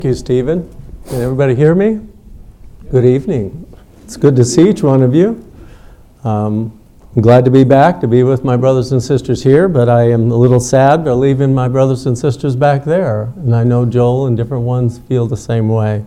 Thank you, Stephen. Can everybody hear me? Good evening. It's good to see each one of you. I'm glad to be back, to be with my brothers and sisters here, but I am a little sad for leaving my brothers and sisters back there. And I know Joel and different ones feel the same way.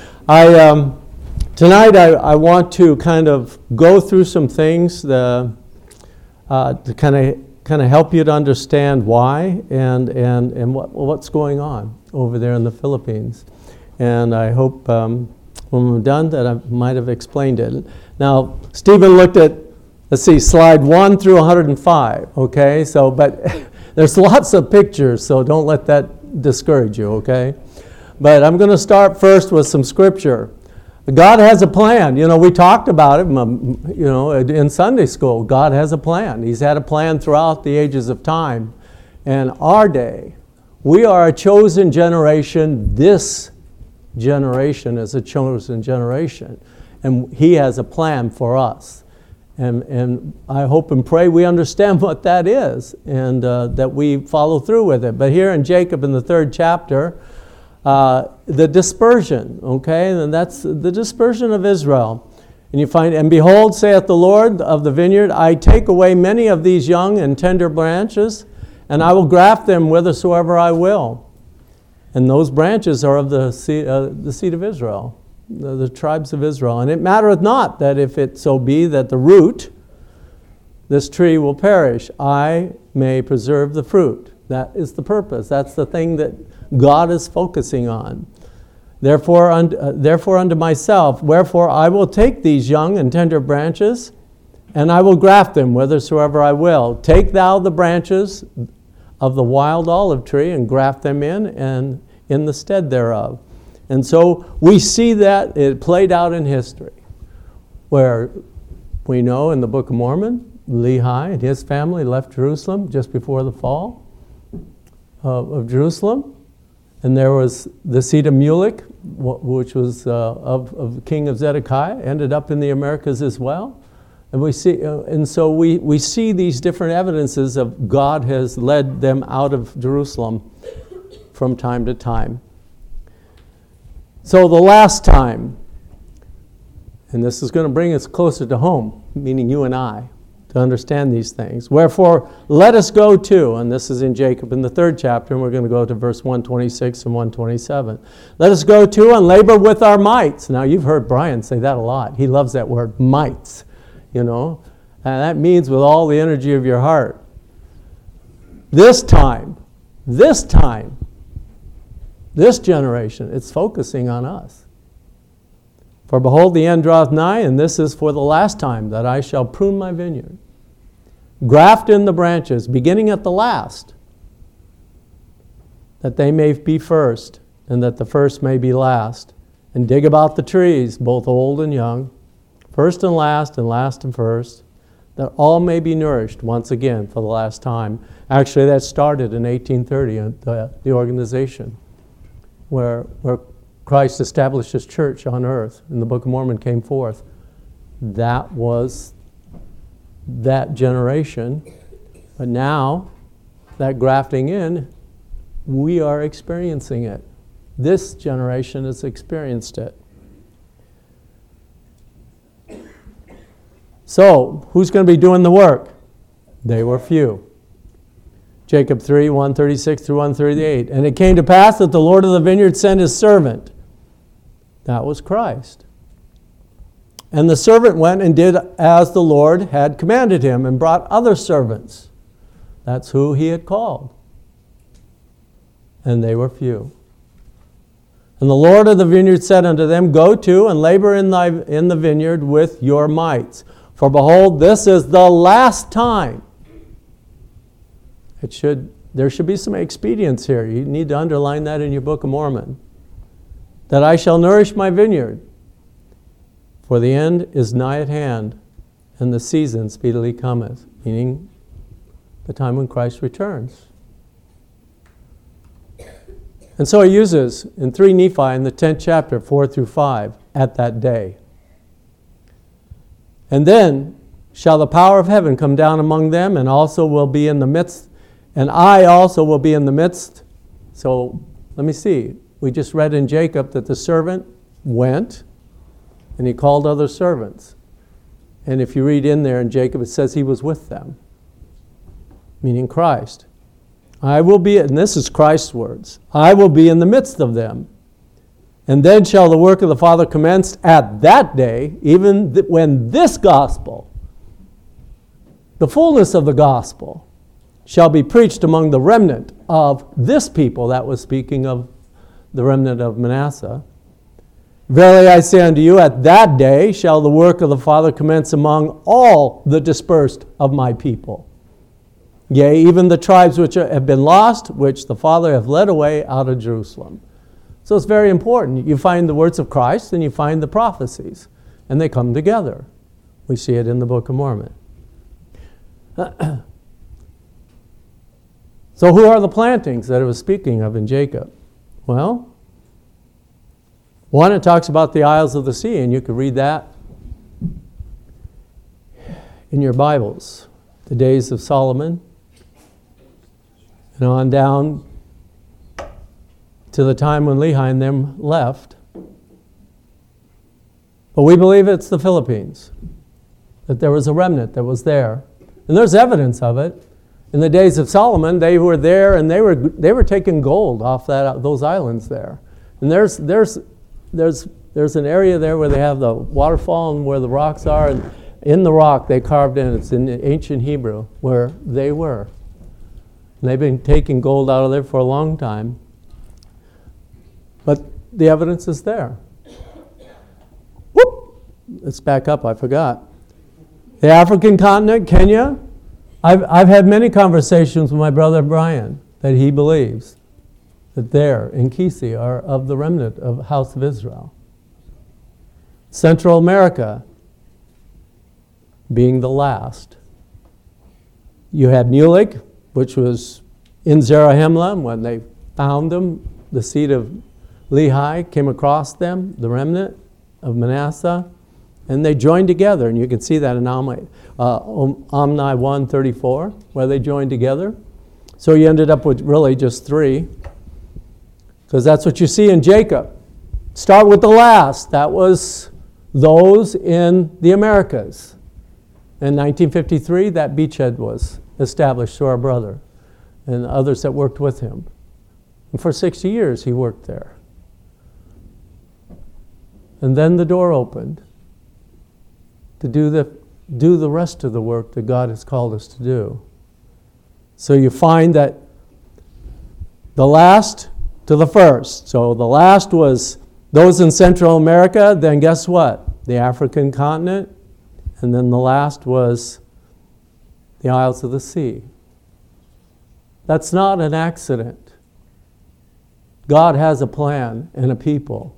Tonight I want to kind of go through some things to kind of help you to understand why and what's going on over there in the Philippines. And I hope when we're done that I might have explained it. Now, Stephen looked at, let's see, slide 1 through 105, okay? So, but there's lots of pictures, so don't let that discourage you, okay? But I'm going to start first with some scripture. God has a plan. You know, we talked about it, in Sunday school. God has a plan. He's had a plan throughout the ages of time. And our day, we are a chosen generation. This generation is a chosen generation. And He has a plan for us. And I hope and pray we understand what that is and that we follow through with it. But here in Jacob in the 3rd chapter, the dispersion, okay? And that's the dispersion of Israel. And you find, and behold, saith the Lord of the vineyard, I take away many of these young and tender branches, and I will graft them whithersoever I will. And those branches are of the seed of Israel, the tribes of Israel. And it mattereth not that if it so be that the root, this tree will perish, I may preserve the fruit. That is the purpose. That's the thing that God is focusing on. Therefore unto myself, wherefore I will take these young and tender branches, and I will graft them whithersoever I will. Take thou the branches of the wild olive tree and graft them in the stead thereof. And so we see that it played out in history, where we know in the Book of Mormon, Lehi and his family left Jerusalem just before the fall of Jerusalem. And there was the seed of Mulek, which was of King of Zedekiah, ended up in the Americas as well. And we see, and so we see these different evidences of God has led them out of Jerusalem from time to time. So the last time, and this is going to bring us closer to home, meaning you and I, to understand these things. Wherefore, let us go to, and this is in Jacob in the 3rd chapter, and we're going to go to verse 126 and 127. Let us go to and labor with our mights. Now, you've heard Brian say that a lot. He loves that word, mights, and that means with all the energy of your heart. This generation, it's focusing on us. For behold, the end draweth nigh, and this is for the last time that I shall prune my vineyard. Graft in the branches, beginning at the last, that they may be first, and that the first may be last. And dig about the trees, both old and young, first and last and first, that all may be nourished once again for the last time. Actually, that started in 1830, the organization, where Christ established His church on earth, and the Book of Mormon came forth. That was that generation. But now, that grafting in, we are experiencing it. This generation has experienced it. So, who's going to be doing the work? They were few. Jacob 3, 136 through 138. And it came to pass that the Lord of the vineyard sent His servant. That was Christ. And the servant went and did as the Lord had commanded him and brought other servants. That's who He had called. And they were few. And the Lord of the vineyard said unto them, Go to and labor in the vineyard with your mights. For behold, this is the last time. There should be some expedience here. You need to underline that in your Book of Mormon. That I shall nourish my vineyard. For the end is nigh at hand, and the season speedily cometh. Meaning the time when Christ returns. And so He uses in 3 Nephi in the 10th chapter, 4 through 5, at that day. And then shall the power of heaven come down among them, and also will be in the midst, and I also will be in the midst. So let me see. We just read in Jacob that the servant went and he called other servants. And if you read in there in Jacob, it says he was with them, meaning Christ. I will be, and this is Christ's words, I will be in the midst of them. And then shall the work of the Father commence at that day, even when this gospel, the fullness of the gospel, shall be preached among the remnant of this people. That was speaking of the remnant of Manasseh. Verily I say unto you, at that day shall the work of the Father commence among all the dispersed of my people. Yea, even the tribes which have been lost, which the Father hath led away out of Jerusalem. So it's very important. You find the words of Christ and you find the prophecies, and they come together. We see it in the Book of Mormon. So who are the plantings that it was speaking of in Jacob? Well, one, it talks about the Isles of the Sea, and you could read that in your Bibles. The days of Solomon, and on down to the time when Lehi and them left. But we believe it's the Philippines, that there was a remnant that was there. And there's evidence of it. In the days of Solomon, they were there and they were taking gold off those islands there. And there's an area there where they have the waterfall and where the rocks are, and in the rock they carved in, it's in ancient Hebrew, where they were. And they've been taking gold out of there for a long time. But the evidence is there. Whoop! Let's back up, I forgot. The African continent, Kenya. I've had many conversations with my brother Brian that he believes that there in Kisi are of the remnant of House of Israel. Central America being the last. You had Mulek, which was in Zarahemla. When they found them, the seed of Lehi came across them, the remnant of Manasseh, and they joined together. And you can see that in Omni 1:34, where they joined together. So you ended up with really just three, because that's what you see in Jacob. Start with the last. That was those in the Americas. In 1953, that beachhead was established to our brother and others that worked with him. And for 60 years, he worked there. And then the door opened to do the rest of the work that God has called us to do. So you find that the last to the first. So the last was those in Central America, then guess what? The African continent. And then the last was the Isles of the Sea. That's not an accident. God has a plan and a people.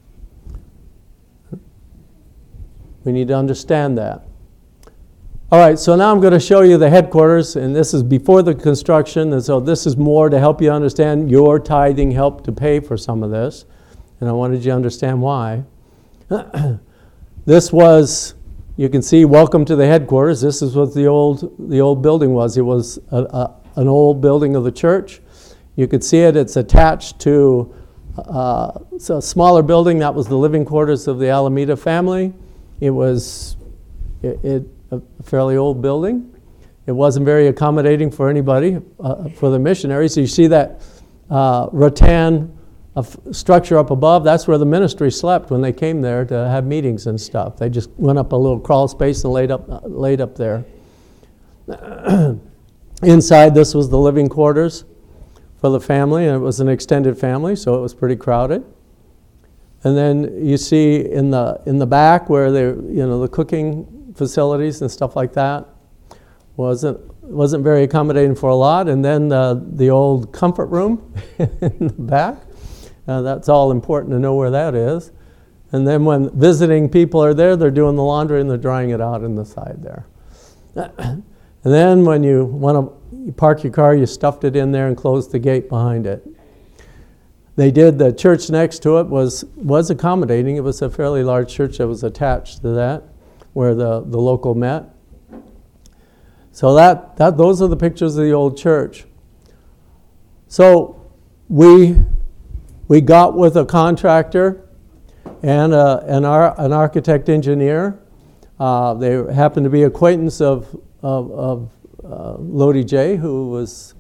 We need to understand that. All right, so now I'm going to show you the headquarters, and this is before the construction, and so this is more to help you understand your tithing helped to pay for some of this, and I wanted you to understand why. This was, you can see, welcome to the headquarters. This is what the old building was. It was an old building of the church. You could see it. It's attached to a smaller building. That was the living quarters of the Alameda family. It was a fairly old building. It wasn't very accommodating for anybody, for the missionaries. So you see that rattan structure up above. That's where the ministry slept when they came there to have meetings and stuff. They just went up a little crawl space and laid up there. Inside, this was the living quarters for the family, and it was an extended family, so it was pretty crowded. And then you see in the back where the cooking facilities and stuff like that wasn't very accommodating for a lot. And then the old comfort room in the back. That's all important to know where that is. And then when visiting people are there, they're doing the laundry and they're drying it out in the side there. And then when you want to park your car, you stuffed it in there and closed the gate behind it. The church next to it was accommodating. It was a fairly large church that was attached to that, where the local met. So those are the pictures of the old church. So we we got with a contractor and an architect engineer. They happened to be acquaintance of Lodi J, who was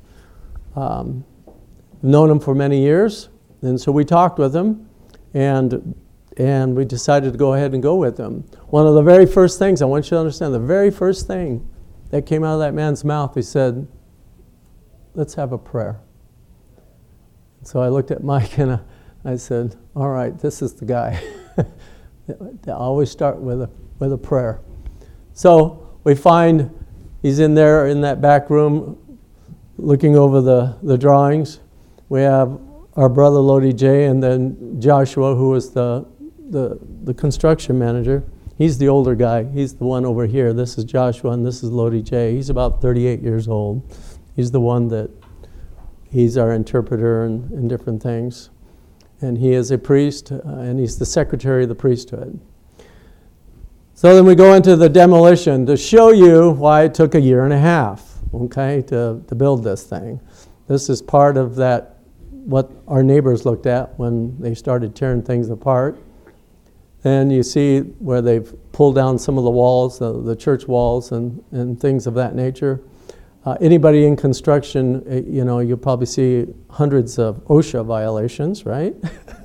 known him for many years. And so we talked with him, and we decided to go ahead and go with him. One of the very first things, I want you to understand, the very first thing that came out of that man's mouth, he said, let's have a prayer. So I looked at Mike and I said, all right, this is the guy. They always start with a prayer. So we find he's in there in that back room looking over the drawings. We have our brother Lodi J, and then Joshua, who was the construction manager. He's the older guy. He's the one over here. This is Joshua, and this is Lodi J. He's about 38 years old. He's the one he's our interpreter and different things. And he is a priest, and he's the secretary of the priesthood. So then we go into the demolition to show you why it took a year and a half, okay, to build this thing. This is part of that, what our neighbors looked at when they started tearing things apart. And you see where they've pulled down some of the walls, the church walls and things of that nature. Anybody in construction, you'll probably see hundreds of OSHA violations, right?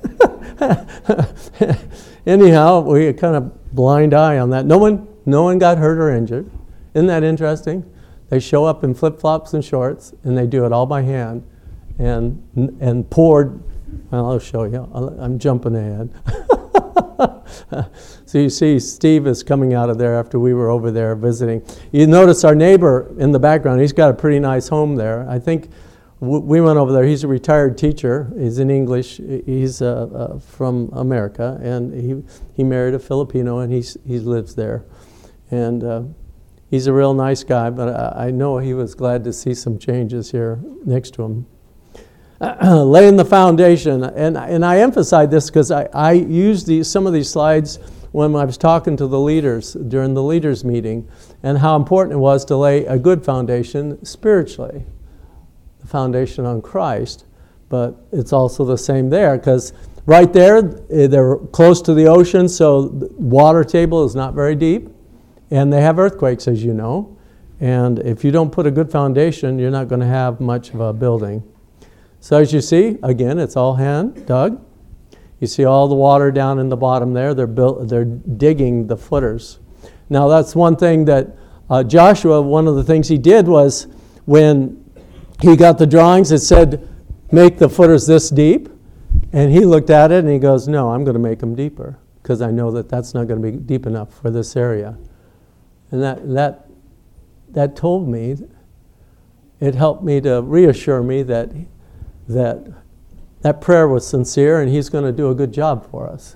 Anyhow, we kind of blind eye on that. No one got hurt or injured. Isn't that interesting? They show up in flip-flops and shorts, and they do it all by hand, and poured. Well, I'll show you. I'm jumping ahead. So you see Steve is coming out of there after we were over there visiting. You notice our neighbor in the background. He's got a pretty nice home there. I think we went over there. He's a retired teacher. He's in English. He's from America, and he married a Filipino, and he lives there. And he's a real nice guy, but I know he was glad to see some changes here next to him. Laying the foundation, and I emphasize this because I used some of these slides when I was talking to the leaders during the leaders meeting, and how important it was to lay a good foundation spiritually, the foundation on Christ. But it's also the same there, because right there they're close to the ocean, so the water table is not very deep, and they have earthquakes, as you know. And if you don't put a good foundation, you're not going to have much of a building. So as you see, again, it's all hand dug. You see all the water down in the bottom there. They're digging the footers. Now that's one thing that Joshua, one of the things he did was when he got the drawings, it said, make the footers this deep. And he looked at it and he goes, no, I'm going to make them deeper because I know that that's not going to be deep enough for this area. And that told me, it helped me to reassure me that prayer was sincere, and he's going to do a good job for us.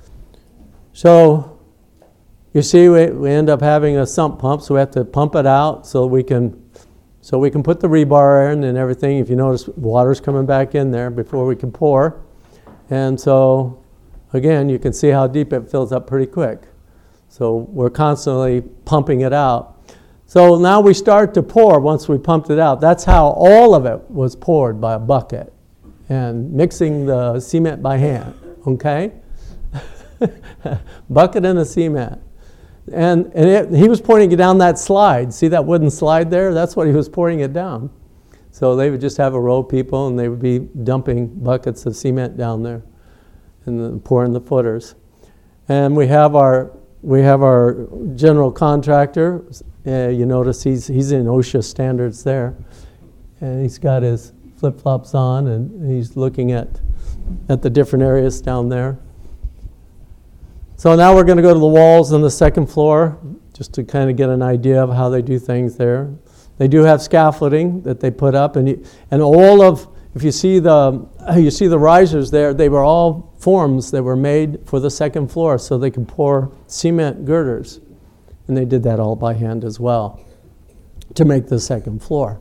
So you see, we end up having a sump pump, so we have to pump it out so we can put the rebar in and everything. If you notice, water's coming back in there before we can pour. And so, again, you can see how deep it fills up pretty quick. So we're constantly pumping it out. So now we start to pour once we pumped it out. That's how all of it was poured by a bucket and mixing the cement by hand, okay? Bucket and a cement. And he was pouring it down that slide. See that wooden slide there? That's what he was pouring it down. So they would just have a row of people, and they would be dumping buckets of cement down there and then pouring the footers. And we have our general contractor. You notice he's in OSHA standards there, and he's got his flip-flops on, and he's looking at the different areas down there. So now we're going to go to the walls on the second floor, just to kind of get an idea of how they do things there. They do have scaffolding that they put up, and all of, if you see the risers there, they were all forms that were made for the second floor, so they could pour cement girders. And they did that all by hand as well to make the second floor.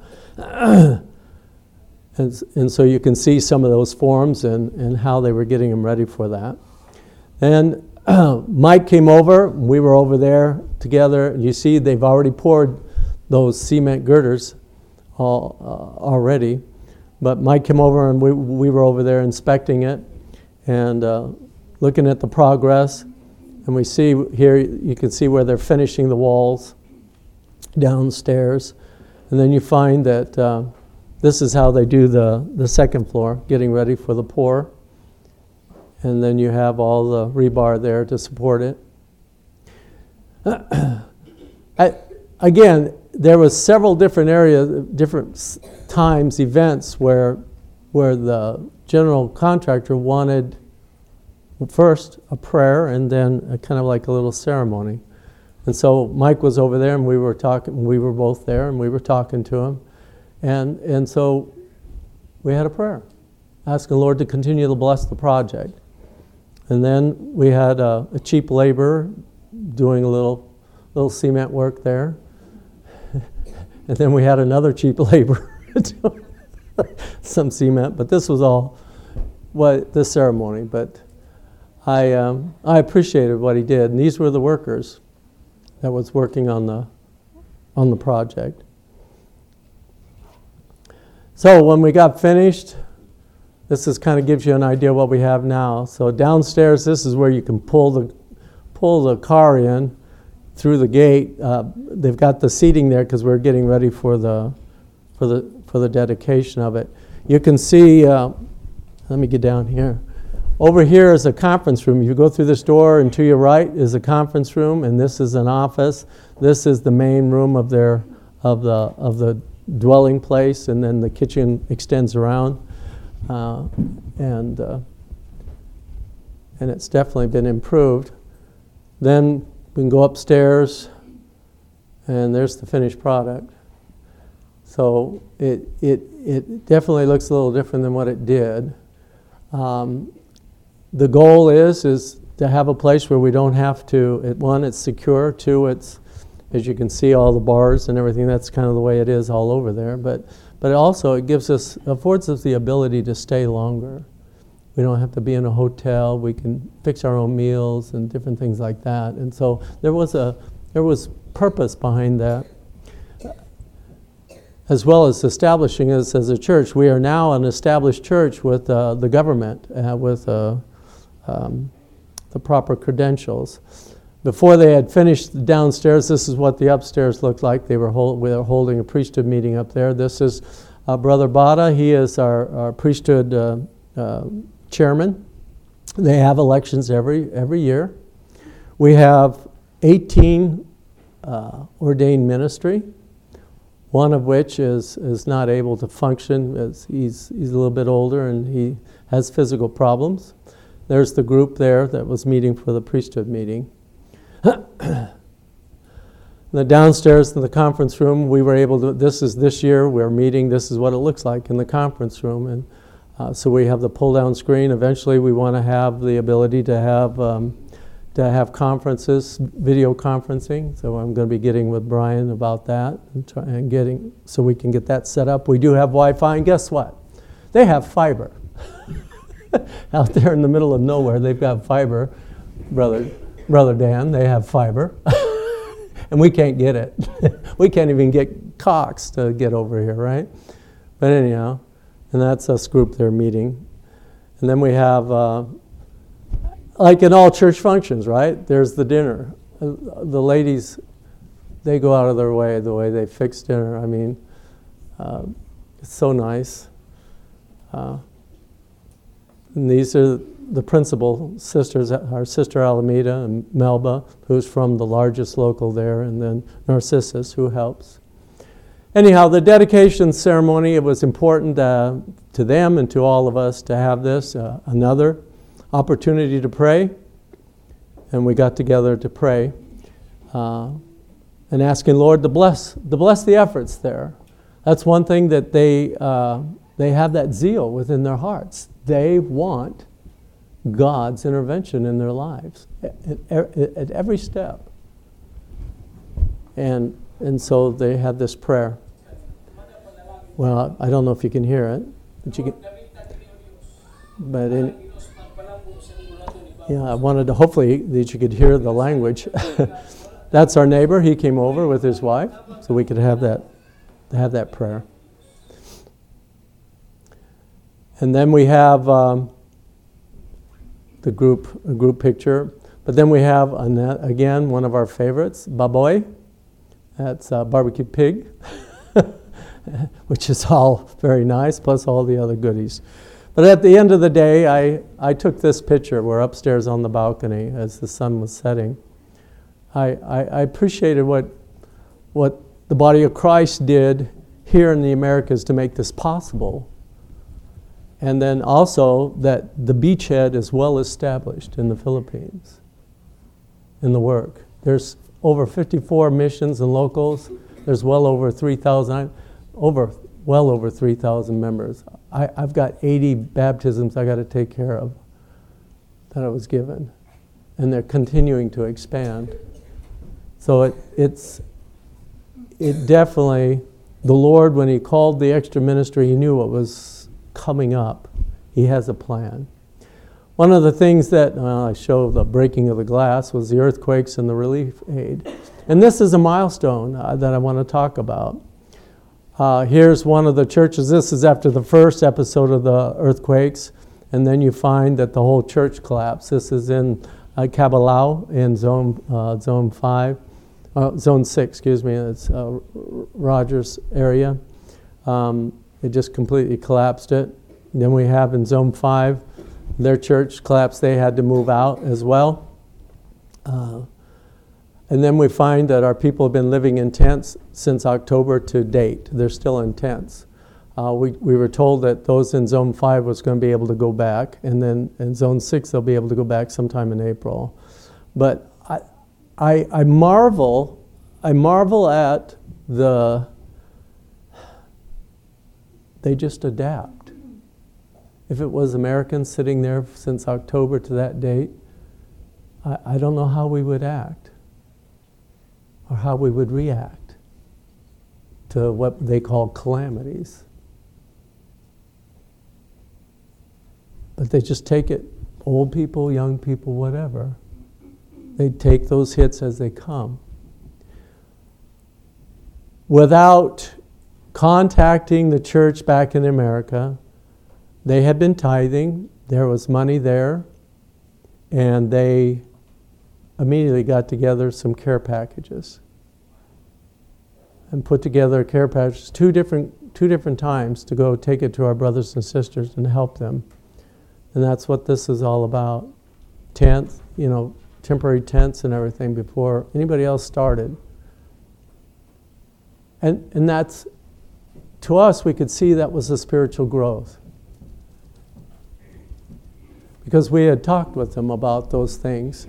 And so you can see some of those forms and how they were getting them ready for that. And Mike came over. We were over there together. You see they've already poured those cement girders already. But Mike came over and we were over there inspecting it. and looking at the progress. And we see here, you can see where they're finishing the walls downstairs. And then you find that this is how they do the second floor, getting ready for the pour. And then you have all the rebar there to support it. Again, there was several different areas, different times, events where the general contractor wanted first a prayer and then a kind of like a little ceremony. And so Mike was over there, and we were both there, and we were talking to him. And so we had a prayer, asking the Lord to continue to bless the project. And then we had a cheap laborer doing a little cement work there. And then we had another cheap laborer doing some cement. But this was all this ceremony. But I appreciated what he did. And these were the workers that was working on the project. So when we got finished, this is kind of gives you an idea what we have now. So downstairs, this is where you can pull the car in through the gate. They've got the seating there because we're getting ready for the dedication of it. You can see. Let me get down here. Over here is a conference room. You go through this door, and to your right is a conference room, and this is an office. This is the main room of the dwelling place, and then the kitchen extends around, and it's definitely been improved. Then we can go upstairs, and there's the finished product. So it definitely looks a little different than what it did. The goal is to have a place where we don't have to, one, it's secure, two, it's, as you can see, all the bars and everything, that's kind of the way it is all over there. But also it affords us the ability to stay longer. We don't have to be in a hotel. We can fix our own meals and different things like that. And so there was purpose behind that, as well as establishing us as a church. We are now an established church with the government, with the proper credentials. Before they had finished downstairs, this is what the upstairs looked like. We were holding a priesthood meeting up there. This is Brother Bada. He is our priesthood chairman. They have elections every year. We have 18 ordained ministry, one of which is not able to function as he's a little bit older and he has physical problems. There's the group there that was meeting for the priesthood meeting. The downstairs in the conference room, we were able to, this year we're meeting, this is what it looks like in the conference room. And so we have the pull-down screen. Eventually we want to have the ability to have conferences, video conferencing. So I'm going to be getting with Brian about that and getting, so we can get that set up. We do have Wi-Fi, and guess what? They have fiber. Out there in the middle of nowhere, they've got fiber. Brother Dan, they have fiber. And we can't get it. We can't even get Cox to get over here, right? But anyhow, and that's us group there meeting. And then we have, like in all church functions, right? There's the dinner. The ladies, they go out of their way, the way they fix dinner. I mean, it's so nice. And these are the principal sisters, our sister Alameda and Melba, who's from the largest local there, and then Narcissus, who helps. Anyhow, the dedication ceremony, it was important to them and to all of us to have this, another opportunity to pray. And we got together to pray and asking Lord to bless the efforts there. That's one thing that they have that zeal within their hearts. They want God's intervention in their lives at every step. And so they had this prayer. Well, I don't know if you can hear it. I wanted to hopefully that you could hear the language. That's our neighbor. He came over with his wife, so we could have that prayer. And then we have the group picture. But then we have, again, one of our favorites, Baboy. That's barbecue pig, which is all very nice, plus all the other goodies. But at the end of the day, I took this picture. We're upstairs on the balcony as the sun was setting. I appreciated what the body of Christ did here in the Americas to make this possible. And then also that the beachhead is well established in the Philippines in the work. There's over 54 missions and locals. There's well over 3,000 members. I've got 80 baptisms I got to take care of that I was given. And they're continuing to expand. So it definitely, the Lord, when He called the extra ministry, He knew what was coming up. He has a plan. One of the things that I show the breaking of the glass was the earthquakes and the relief aid. And this is a milestone that I want to talk about. Here's one of the churches. This is after the first episode of the earthquakes. And then you find that the whole church collapsed. This is in Cabalao in Zone 6, excuse me. It's Rogers area. It just completely collapsed it. Then we have in Zone 5, their church collapsed. They had to move out as well. And then we find that our people have been living in tents since October to date. They're still in tents. We were told that those in Zone 5 was going to be able to go back, and then in Zone 6 they'll be able to go back sometime in April. But I marvel at they just adapt. If it was Americans sitting there since October to that date, I don't know how we would act or how we would react to what they call calamities. But they just take it, old people, young people, whatever. They take those hits as they come. Without contacting the church back in America, they had been tithing, there was money there, and they immediately got together some care packages and put together care packages two different times to go take it to our brothers and sisters and help them. And that's what this is all about. Tents, temporary tents and everything before anybody else started. And that's, to us, we could see that was a spiritual growth. Because we had talked with them about those things.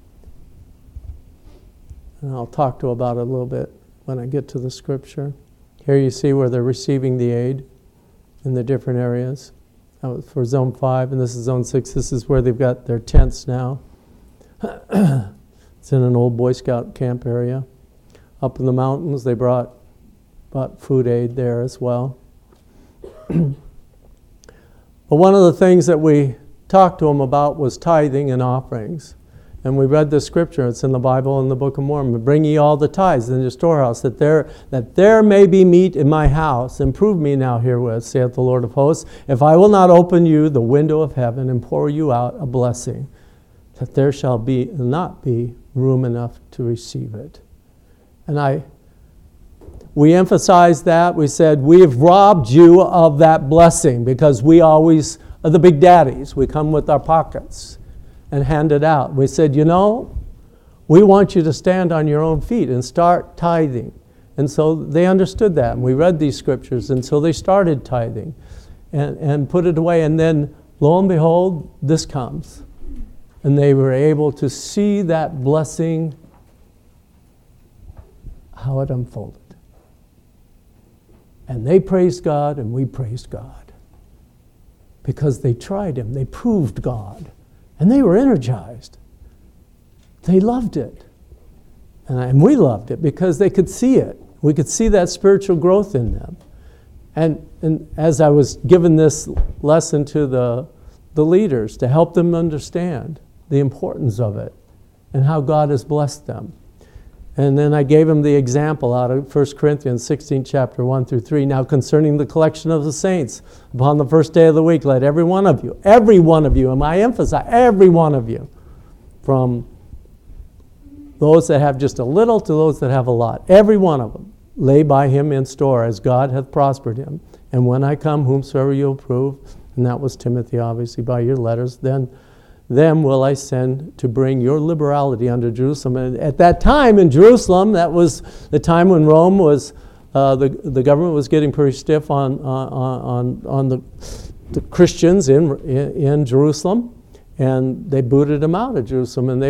And I'll talk to about it a little bit when I get to the scripture. Here you see where they're receiving the aid in the different areas. That was for Zone 5, and this is Zone 6. This is where they've got their tents now. It's in an old Boy Scout camp area. Up in the mountains, they brought food aid there as well. But one of the things that we talked to them about was tithing and offerings. And we read the scripture, it's in the Bible in the Book of Mormon. Bring ye all the tithes in the storehouse, that there may be meat in my house. And prove me now herewith, saith the Lord of hosts, if I will not open you the window of heaven and pour you out a blessing, that there shall not be room enough to receive it. And we emphasized that. We said, we've robbed you of that blessing because we always are the big daddies. We come with our pockets and hand it out. We said, we want you to stand on your own feet and start tithing. And so they understood that. And we read these scriptures, and so they started tithing and put it away. And then, lo and behold, this comes. And they were able to see that blessing, how it unfolded. And they praised God, and we praised God. Because they tried Him. They proved God. And they were energized. They loved it. And we loved it because they could see it. We could see that spiritual growth in them. And as I was given this lesson to the leaders to help them understand the importance of it and how God has blessed them. And then I gave him the example out of 1 Corinthians 16, chapter 1 through 3. Now concerning the collection of the saints, upon the first day of the week, let every one of you, and I emphasize, every one of you, from those that have just a little to those that have a lot, every one of them, lay by him in store as God hath prospered him. And when I come, whomsoever you approve, and that was Timothy, obviously, by your letters, then them will I send to bring your liberality unto Jerusalem. And at that time in Jerusalem, that was the time when Rome was, the government was getting pretty stiff on the Christians in Jerusalem, and they booted them out of Jerusalem, and they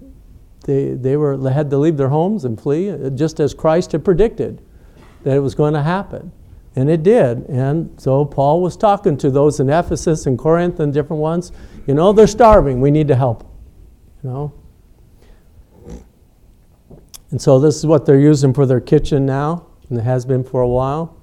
had to leave their homes and flee, just as Christ had predicted that it was going to happen. And it did. And so Paul was talking to those in Ephesus and Corinth and different ones. They're starving. We need to help them. And so this is what they're using for their kitchen now, and it has been for a while.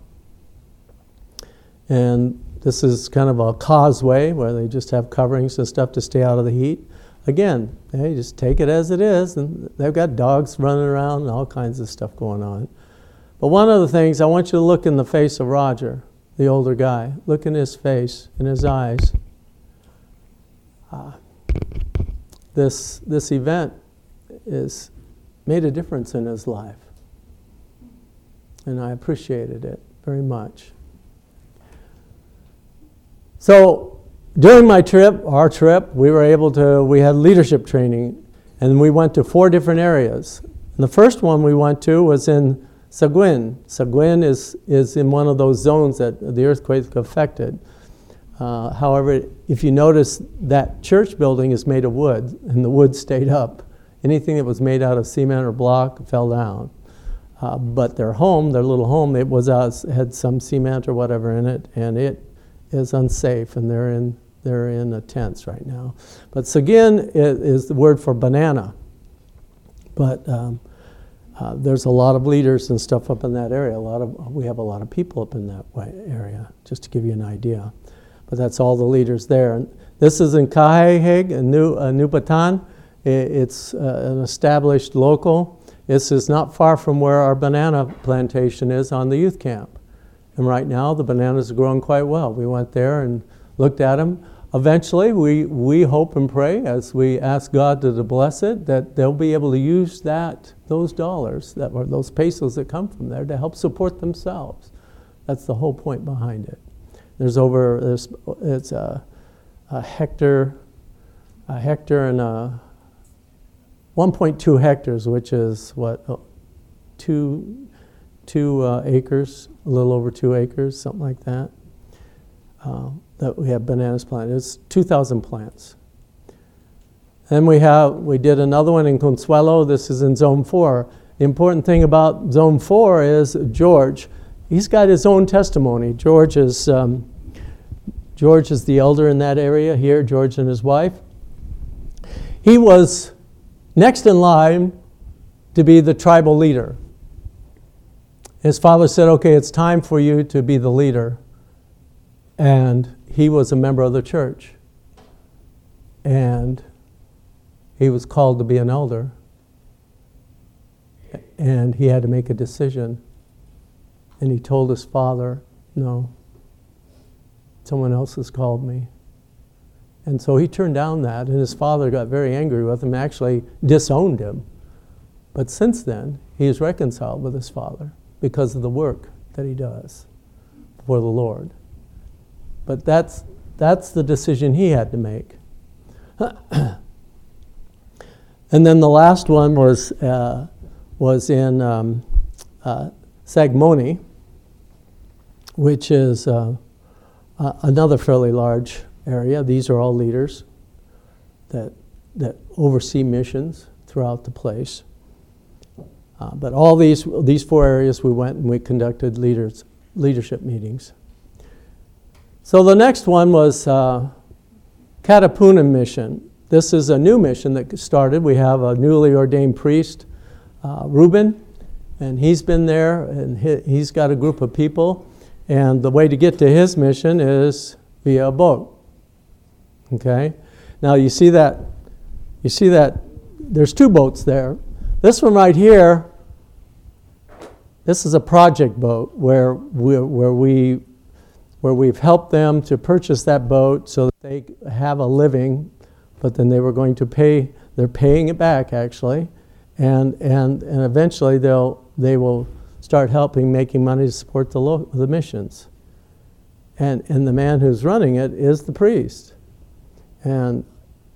And this is kind of a causeway where they just have coverings and stuff to stay out of the heat. Again, they just take it as it is, and they've got dogs running around and all kinds of stuff going on. But one of the things, I want you to look in the face of Roger, the older guy. Look in his face, in his eyes. This event has made a difference in his life. And I appreciated it very much. So during our trip, we had leadership training, and we went to 4 different areas. And the first one we went to was in Seguin. Seguin is in one of those zones that the earthquake affected. However, if you notice, that church building is made of wood, and the wood stayed up. Anything that was made out of cement or block fell down. But their little home, had some cement or whatever in it, and it is unsafe, and they're in tents right now. But Seguin is the word for banana. But there's a lot of leaders and stuff up in that area. We have a lot of people up in that area, just to give you an idea. But that's all the leaders there. And this is in Kaheheg, New Batan. It's an established local. This is not far from where our banana plantation is on the youth camp. And right now, the bananas are growing quite well. We went there and looked at them. Eventually, we hope and pray, as we ask God to bless it, that they'll be able to use those dollars, those pesos that come from there, to help support themselves. That's the whole point behind it. It's a hectare and 1.2 hectares, which is what, 2 acres, a little over 2 acres, something like that. That we have bananas planted. It's 2,000 plants. Then we did another one in Consuelo. This is in Zone 4. The important thing about Zone 4 is George. He's got his own testimony. George is the elder in that area here, George and his wife. He was next in line to be the tribal leader. His father said, okay, it's time for you to be the leader. And he was a member of the church. And he was called to be an elder. And he had to make a decision. And he told his father, no, someone else has called me. And so he turned down that, and his father got very angry with him, actually disowned him. But since then, he is reconciled with his father because of the work that he does for the Lord. But that's the decision he had to make. And then the last one was in Sagmoni, which is another fairly large area. These are all leaders that oversee missions throughout the place. But all these 4 areas we went and we conducted leadership meetings. So the next one was Katapunan Mission. This is a new mission that started. We have a newly ordained priest, Reuben, and he's been there, and he's got a group of people. And the way to get to his mission is via a boat. Okay? Now you see that there's 2 boats there. This one right here, this is a project boat where we've helped them to purchase that boat so that they have a living, but then they were going to pay. They're paying it back actually, and eventually they will start helping, making money to support the missions. And the man who's running it is the priest, and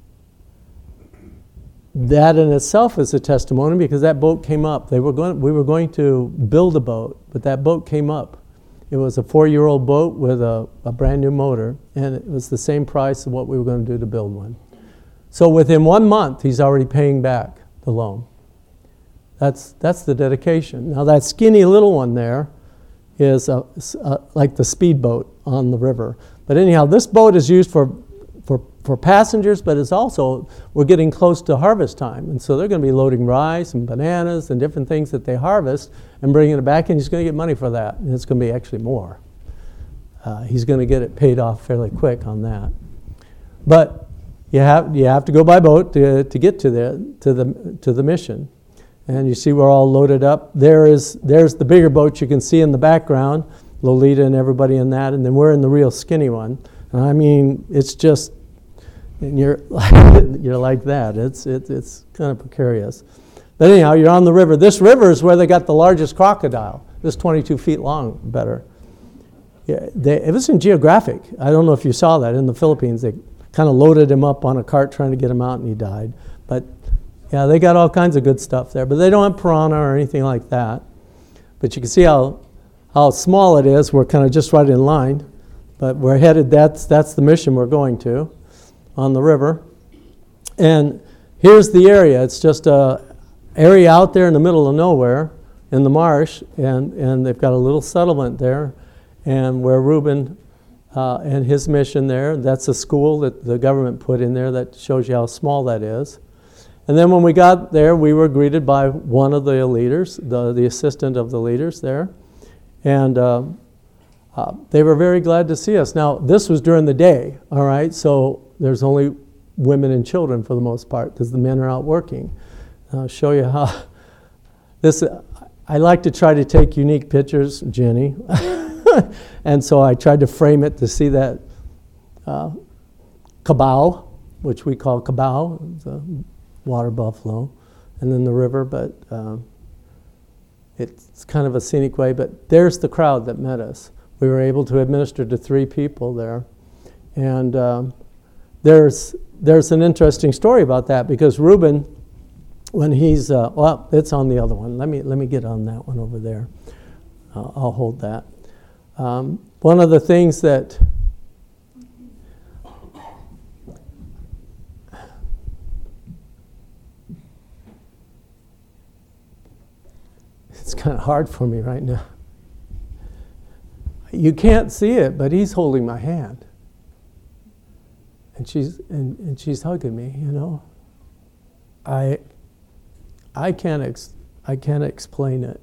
that in itself is a testimony because that boat came up. We were going to build a boat, but that boat came up. It was a 4-year-old boat with a brand new motor, and it was the same price of what we were going to do to build one. So within 1 month, he's already paying back the loan. That's the dedication. Now that skinny little one there is like the speedboat on the river. But anyhow, this boat is used for passengers, but it's also, we're getting close to harvest time. And so they're going to be loading rice and bananas and different things that they harvest and bringing it back, and he's going to get money for that. And it's going to be actually more. He's going to get it paid off fairly quick on that. But you have to go by boat to get to the mission. And you see we're all loaded up. There's the bigger boat you can see in the background, Lolita and everybody in that, and then we're in the real skinny one. And I mean, it's just, and you're like that. It's kind of precarious. But anyhow, you're on the river. This river is where they got the largest crocodile. This 22 feet long, better. Yeah, it was in Geographic. I don't know if you saw that in the Philippines. They kind of loaded him up on a cart trying to get him out, and he died. But yeah, they got all kinds of good stuff there. But they don't have piranha or anything like that. But you can see how small it is. We're kind of just right in line. But we're headed, that's the mission we're going to on the river. And here's the area. It's just a area out there in the middle of nowhere in the marsh, and they've got a little settlement there, and where Reuben and his mission there, that's a school that the government put in there that shows you how small that is. And then when we got there, we were greeted by one of the leaders, the assistant of the leaders there, and they were very glad to see us. Now, this was during the day, all right, so there's only women and children for the most part because the men are out working. I'll show you how this, I like to try to take unique pictures, Jenny, and so I tried to frame it to see that cabal, which we call cabal, the water buffalo, and then the river, but it's kind of a scenic way, but there's the crowd that met us. We were able to administer to 3 people there, and there's an interesting story about that because Reuben, when he's well, it's on the other one. Let me get on that one over there. I'll hold that. One of the things that it's kind of hard for me right now. You can't see it, but he's holding my hand. And she's hugging me, you know. I can't explain it.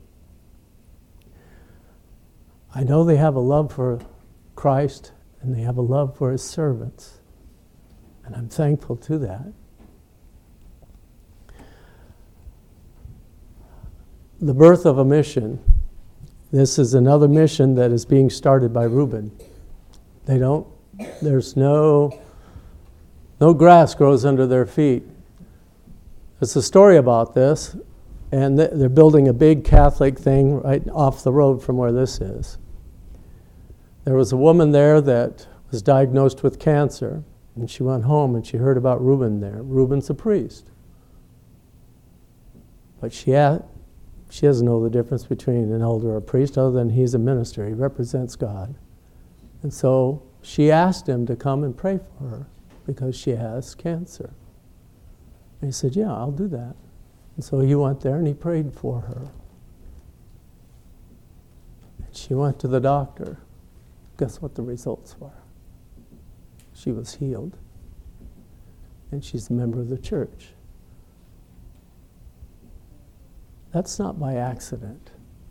I know they have a love for Christ and they have a love for his servants. And I'm thankful to that. The birth of a mission. This is another mission that is being started by Reuben. There's no grass grows under their feet. There's a story about this, and they're building a big Catholic thing right off the road from where this is. There was a woman there that was diagnosed with cancer, and she went home and she heard about Reuben there. Reuben's a priest. But she doesn't know the difference between an elder or a priest other than he's a minister. He represents God. And so she asked him to come and pray for her because she has cancer. And he said, yeah, I'll do that. And so he went there and he prayed for her. And she went to the doctor. Guess what the results were? She was healed. And she's a member of the church. That's not by accident.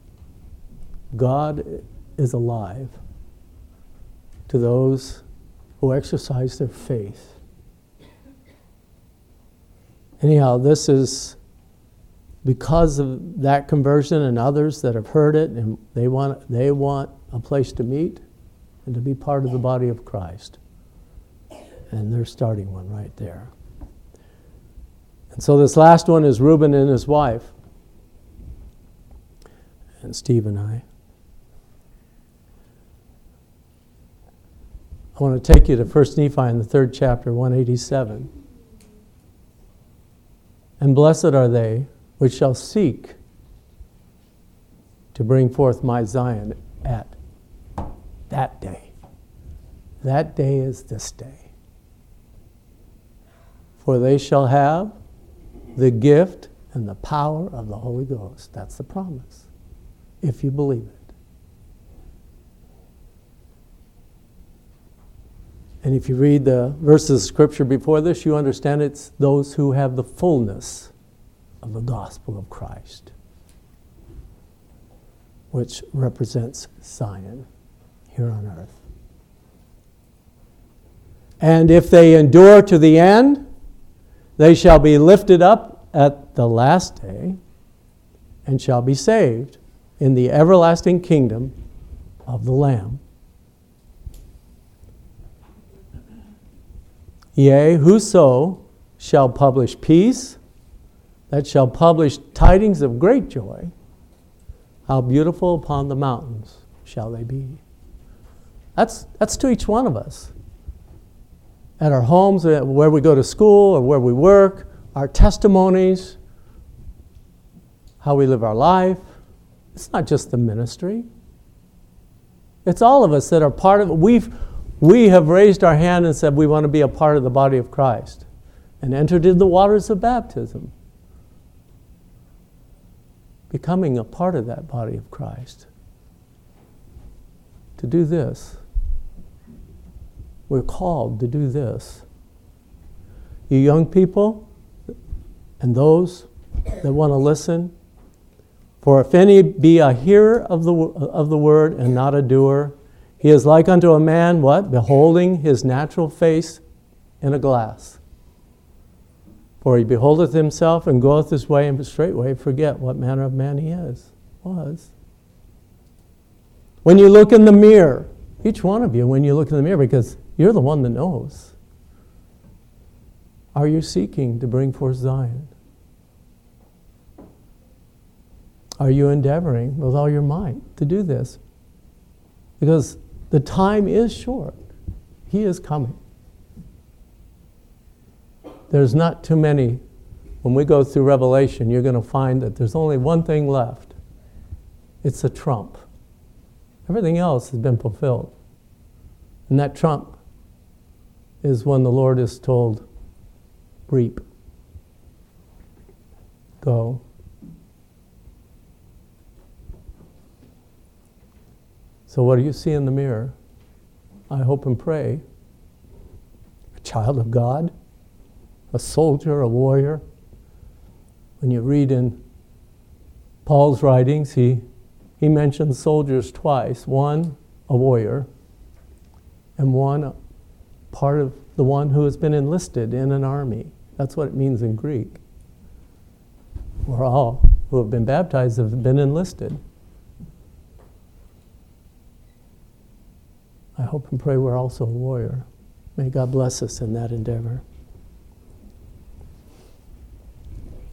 God is alive to those who exercise their faith. Anyhow, this is because of that conversion and others that have heard it, and they want a place to meet and to be part of the body of Christ. And they're starting one right there. And so this last one is Reuben and his wife, and Steve and I. I want to take you to 1 Nephi in the 3rd chapter, 187. And blessed are they which shall seek to bring forth my Zion at that day. That day is this day. For they shall have the gift and the power of the Holy Ghost. That's the promise, if you believe it. And if you read the verses of Scripture before this, you understand it's those who have the fullness of the gospel of Christ, which represents Zion here on earth. And if they endure to the end, they shall be lifted up at the last day and shall be saved in the everlasting kingdom of the Lamb. Yea, whoso shall publish peace, that shall publish tidings of great joy, how beautiful upon the mountains shall they be. That's to each one of us. At our homes, where we go to school or where we work, our testimonies, how we live our life. It's not just the ministry. It's all of us that are part of it. We have raised our hand and said we want to be a part of the body of Christ and entered into the waters of baptism, becoming a part of that body of Christ. To do this. We're called to do this. You young people and those that want to listen, for if any be a hearer of the word and not a doer, he is like unto a man, what? Beholding his natural face in a glass. For he beholdeth himself and goeth his way, and straightway forget what manner of man he was. When you look in the mirror, each one of you, when you look in the mirror, because you're the one that knows, are you seeking to bring forth Zion? Are you endeavoring with all your might to do this? Because the time is short. He is coming. There's not too many. When we go through Revelation, you're going to find that there's only one thing left. It's a trump. Everything else has been fulfilled. And that trump is when the Lord is told, reap, go. So what do you see in the mirror? I hope and pray a child of God, a soldier, a warrior. When you read in Paul's writings, he mentions soldiers twice. One, a warrior, and one, part of the one who has been enlisted in an army. That's what it means in Greek. We're all who have been baptized have been enlisted. I hope and pray we're also a warrior. May God bless us in that endeavor.